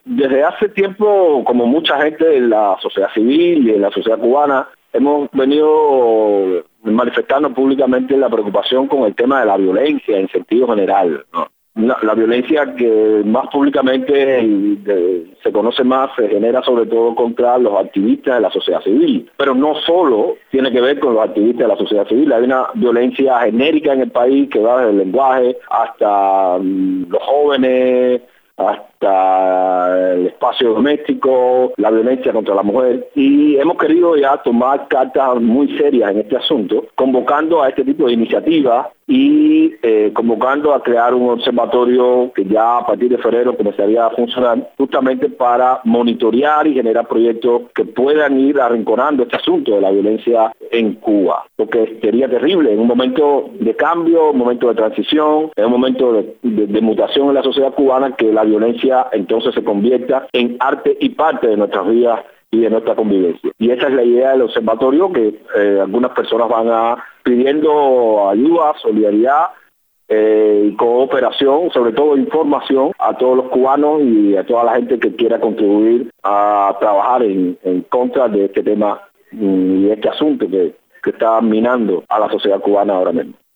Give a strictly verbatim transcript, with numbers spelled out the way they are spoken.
desde hace tiempo, como mucha gente en la sociedad civil y en la sociedad cubana, hemos venido manifestando públicamente la preocupación con el tema de la violencia en sentido general, ¿no? La, la violencia que más públicamente de, se conoce más se genera sobre todo contra los activistas de la sociedad civil, pero no solo tiene que ver con los activistas de la sociedad civil. Hay una violencia genérica en el país que va desde el lenguaje hasta um, los jóvenes, hasta el espacio doméstico, la violencia contra la mujer, y hemos querido ya tomar cartas muy serias en este asunto, convocando a este tipo de iniciativas y eh, convocando a crear un observatorio que ya a partir de febrero comenzaría a funcionar justamente para monitorear y generar proyectos que puedan ir arrinconando este asunto de la violencia en Cuba, porque sería terrible en un momento de cambio, un momento de transición, en un momento de, de, de mutación en la sociedad cubana, que la violencia entonces se convierta en arte y parte de nuestras vidas y de nuestra convivencia. Y esa es la idea del observatorio, que eh, algunas personas van a pidiendo ayuda, solidaridad eh, y cooperación, sobre todo información a todos los cubanos y a toda la gente que quiera contribuir a trabajar en, en contra de este tema y este asunto que, que está minando a la sociedad cubana ahora mismo.